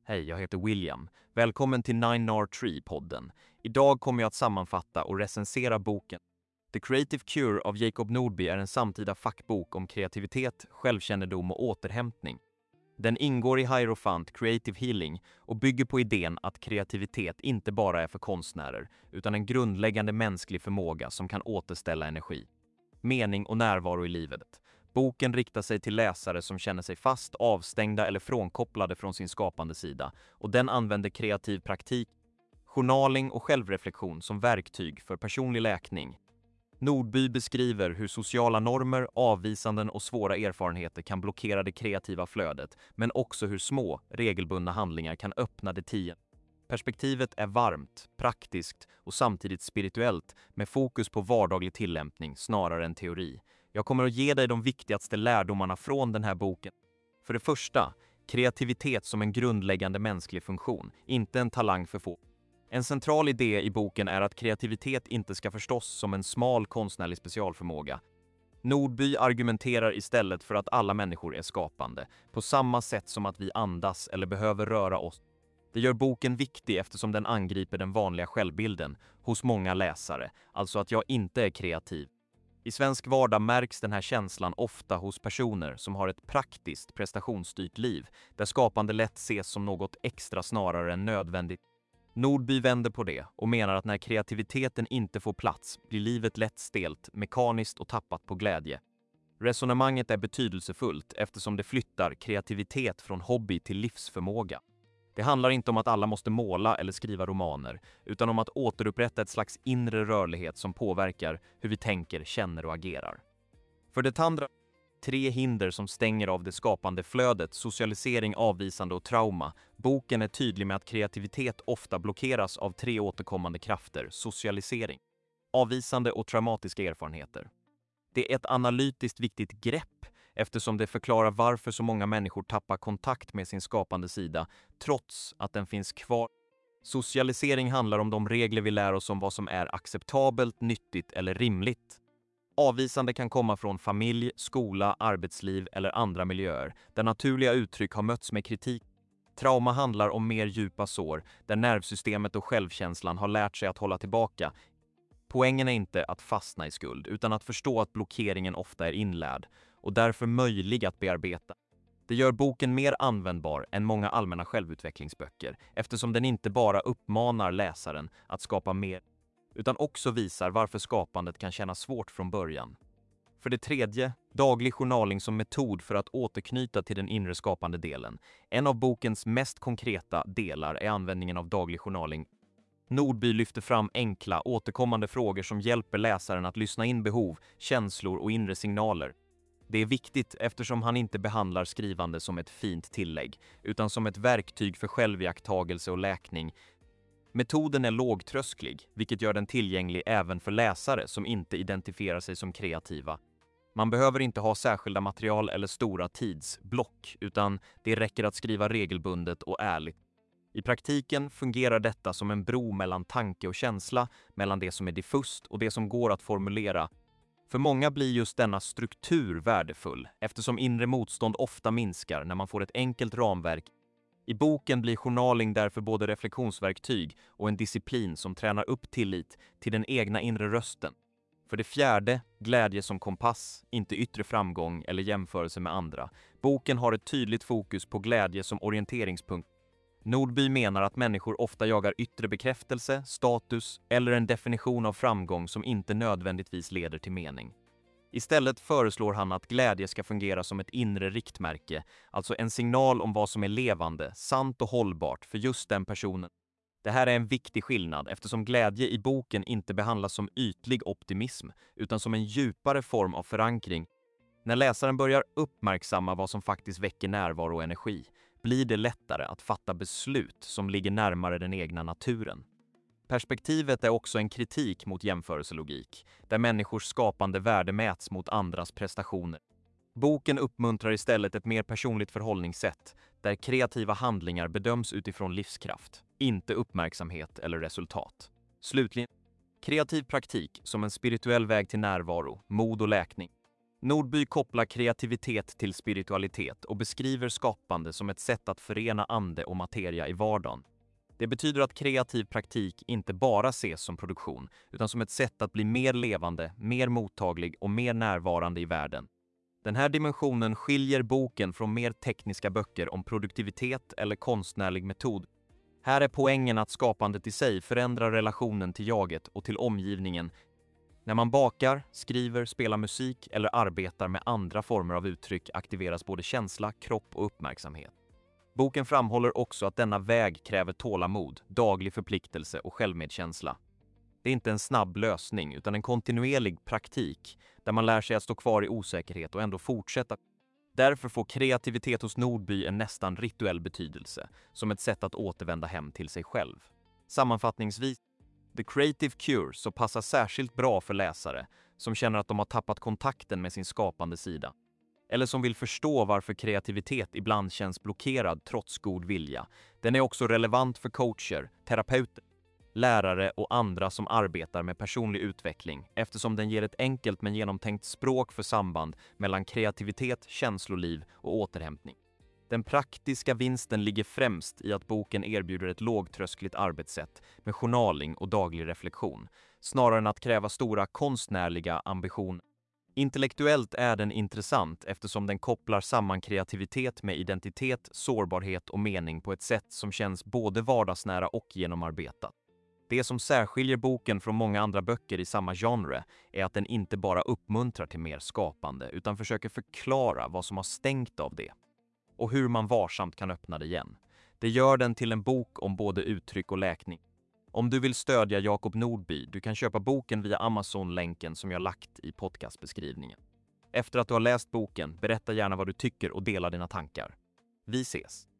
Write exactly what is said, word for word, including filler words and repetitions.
Hej, jag heter William. Välkommen till Nine Nar Tree-podden. Idag kommer jag att sammanfatta och recensera boken. The Creative Cure av Jacob Nordby är en samtida fackbok om kreativitet, självkännedom och återhämtning. Den ingår i Hierophant Creative Healing och bygger på idén att kreativitet inte bara är för konstnärer, utan en grundläggande mänsklig förmåga som kan återställa energi, mening och närvaro i livet. Boken riktar sig till läsare som känner sig fast, avstängda eller frånkopplade från sin skapande sida, och den använder kreativ praktik, journaling och självreflektion som verktyg för personlig läkning. Nordby beskriver hur sociala normer, avvisanden och svåra erfarenheter kan blockera det kreativa flödet, men också hur små, regelbundna handlingar kan öppna det tio. Perspektivet är varmt, praktiskt och samtidigt spirituellt, med fokus på vardaglig tillämpning snarare än teori. Jag kommer att ge dig de viktigaste lärdomarna från den här boken. För det första, kreativitet som en grundläggande mänsklig funktion, inte en talang för få. En central idé i boken är att kreativitet inte ska förstås som en smal konstnärlig specialförmåga. Nordby argumenterar istället för att alla människor är skapande, på samma sätt som att vi andas eller behöver röra oss. Det gör boken viktig eftersom den angriper den vanliga självbilden hos många läsare, alltså att jag inte är kreativ. I svensk vardag märks den här känslan ofta hos personer som har ett praktiskt, prestationsstyrt liv, där skapande lätt ses som något extra snarare än nödvändigt. Nordby vänder på det och menar att när kreativiteten inte får plats blir livet lätt stelt, mekaniskt och tappat på glädje. Resonemanget är betydelsefullt eftersom det flyttar kreativitet från hobby till livsförmåga. Det handlar inte om att alla måste måla eller skriva romaner, utan om att återupprätta ett slags inre rörlighet som påverkar hur vi tänker, känner och agerar. För det andra, tre hinder som stänger av det skapande flödet, socialisering, avvisande och trauma. Boken är tydlig med att kreativitet ofta blockeras av tre återkommande krafter: socialisering, avvisande och traumatiska erfarenheter. Det är ett analytiskt viktigt grepp eftersom det förklarar varför så många människor tappar kontakt med sin skapande sida trots att den finns kvar. Socialisering handlar om de regler vi lär oss om vad som är acceptabelt, nyttigt eller rimligt. Avvisande kan komma från familj, skola, arbetsliv eller andra miljöer där naturliga uttryck har mötts med kritik. Trauma handlar om mer djupa sår där nervsystemet och självkänslan har lärt sig att hålla tillbaka. Poängen är inte att fastna i skuld utan att förstå att blockeringen ofta är inlärd och därför möjlig att bearbeta. Det gör boken mer användbar än många allmänna självutvecklingsböcker eftersom den inte bara uppmanar läsaren att skapa mer utan också visar varför skapandet kan kännas svårt från början. För det tredje, daglig journaling som metod för att återknyta till den inre skapande delen. En av bokens mest konkreta delar är användningen av daglig journaling. Nordby lyfter fram enkla, återkommande frågor som hjälper läsaren att lyssna in behov, känslor och inre signaler. Det är viktigt eftersom han inte behandlar skrivande som ett fint tillägg, utan som ett verktyg för själviakttagelse och läkning. Metoden är lågtrösklig, vilket gör den tillgänglig även för läsare som inte identifierar sig som kreativa. Man behöver inte ha särskilda material eller stora tidsblock, utan det räcker att skriva regelbundet och ärligt. I praktiken fungerar detta som en bro mellan tanke och känsla, mellan det som är diffust och det som går att formulera. För många blir just denna struktur värdefull, eftersom inre motstånd ofta minskar när man får ett enkelt ramverk. I boken blir journaling därför både reflektionsverktyg och en disciplin som tränar upp tillit till den egna inre rösten. För det fjärde, glädje som kompass, inte yttre framgång eller jämförelse med andra. Boken har ett tydligt fokus på glädje som orienteringspunkt. Nordby menar att människor ofta jagar yttre bekräftelse, status eller en definition av framgång som inte nödvändigtvis leder till mening. Istället föreslår han att glädje ska fungera som ett inre riktmärke, alltså en signal om vad som är levande, sant och hållbart för just den personen. Det här är en viktig skillnad eftersom glädje i boken inte behandlas som ytlig optimism utan som en djupare form av förankring. När läsaren börjar uppmärksamma vad som faktiskt väcker närvaro och energi blir det lättare att fatta beslut som ligger närmare den egna naturen. Perspektivet är också en kritik mot jämförelselogik, där människors skapande värde mäts mot andras prestationer. Boken uppmuntrar istället ett mer personligt förhållningssätt, där kreativa handlingar bedöms utifrån livskraft, inte uppmärksamhet eller resultat. Slutligen, kreativ praktik som en spirituell väg till närvaro, mod och läkning. Nordby kopplar kreativitet till spiritualitet och beskriver skapande som ett sätt att förena ande och materia i vardagen. Det betyder att kreativ praktik inte bara ses som produktion, utan som ett sätt att bli mer levande, mer mottaglig och mer närvarande i världen. Den här dimensionen skiljer boken från mer tekniska böcker om produktivitet eller konstnärlig metod. Här är poängen att skapandet i sig förändrar relationen till jaget och till omgivningen. När man bakar, skriver, spelar musik eller arbetar med andra former av uttryck aktiveras både känsla, kropp och uppmärksamhet. Boken framhåller också att denna väg kräver tålamod, daglig förpliktelse och självmedkänsla. Det är inte en snabb lösning utan en kontinuerlig praktik där man lär sig att stå kvar i osäkerhet och ändå fortsätta. Därför får kreativitet hos Nordby en nästan rituell betydelse, som ett sätt att återvända hem till sig själv. Sammanfattningsvis, The Creative Cure så passar särskilt bra för läsare som känner att de har tappat kontakten med sin skapande sida. Eller som vill förstå varför kreativitet ibland känns blockerad trots god vilja. Den är också relevant för coacher, terapeuter, lärare och andra som arbetar med personlig utveckling eftersom den ger ett enkelt men genomtänkt språk för samband mellan kreativitet, känsloliv och återhämtning. Den praktiska vinsten ligger främst i att boken erbjuder ett lågtröskligt arbetssätt med journaling och daglig reflektion, snarare än att kräva stora konstnärliga ambitioner. Intellektuellt är den intressant eftersom den kopplar samman kreativitet med identitet, sårbarhet och mening på ett sätt som känns både vardagsnära och genomarbetat. Det som särskiljer boken från många andra böcker i samma genre är att den inte bara uppmuntrar till mer skapande utan försöker förklara vad som har stängt av det och hur man varsamt kan öppna det igen. Det gör den till en bok om både uttryck och läkning. Om du vill stödja Jakob Nordby, du kan köpa boken via Amazon-länken som jag lagt i podcastbeskrivningen. Efter att du har läst boken, berätta gärna vad du tycker och dela dina tankar. Vi ses!